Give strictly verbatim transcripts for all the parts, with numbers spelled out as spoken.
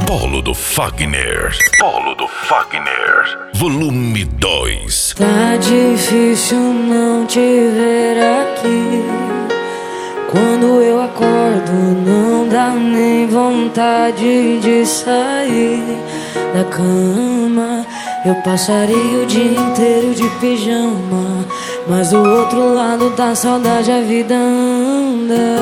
Polo do Fagner. Polo do Fagner. Volume dois. Tá difícil não te ver aqui. Quando eu acordo não dá nem vontade de sair da cama. Eu passaria o dia inteiro de pijama, mas do outro lado da saudade a vida anda.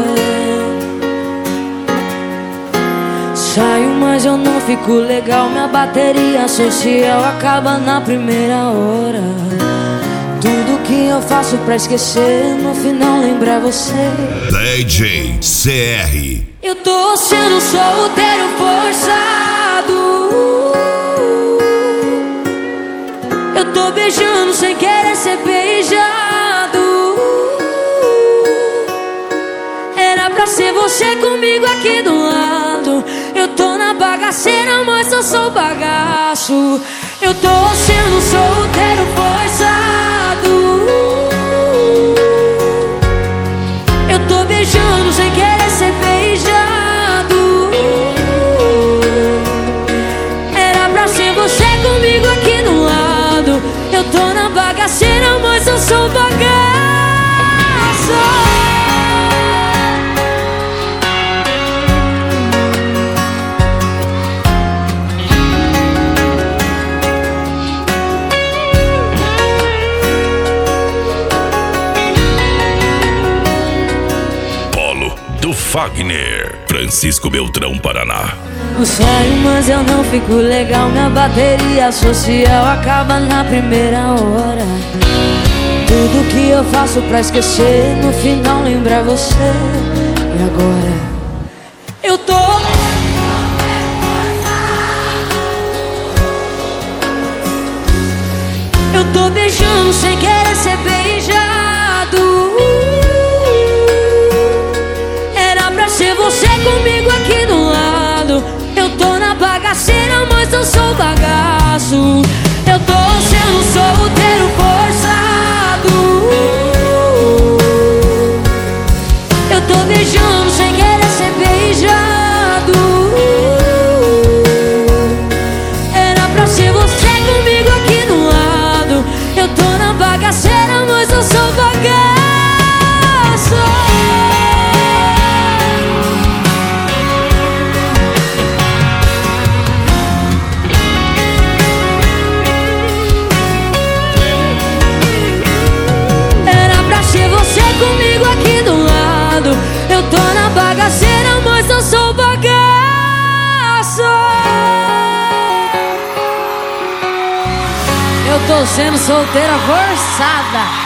Saio, mas eu não fico legal. Minha bateria social acaba na primeira hora. Tudo que eu faço pra esquecer, no final lembrar você. D J C R. Eu tô sendo solteiro forçado. Eu tô beijando sem querer ser beijado. Era pra ser você comigo aqui do lado. Eu tô na bagaceira, mas eu sou bagaço. Eu tô sendo solteiro forçado. Eu tô beijando sem querer ser beijado. Era pra ser você comigo aqui do lado. Eu tô na bagaceira, mas eu sou bagaço. Do Fagner, Francisco Beltrão, Paraná. Eu saio, mas eu não fico legal. Minha bateria social acaba na primeira hora. Tudo que eu faço pra esquecer, no final lembrar você. E agora? Eu tô Eu tô beijando sem querer ser beijado. Ser você comigo aqui do lado. Eu tô na bagaceira, mas eu sou bagaço. Eu tô sendo solteiro forçado. Eu tô beijando sem querer ser beijado. Era pra ser você comigo aqui do lado. Eu tô na bagaceira, mas eu sou bagaço. Comigo aqui do lado. Eu tô na bagaceira, mas eu sou bagaço. Eu tô sendo solteira forçada.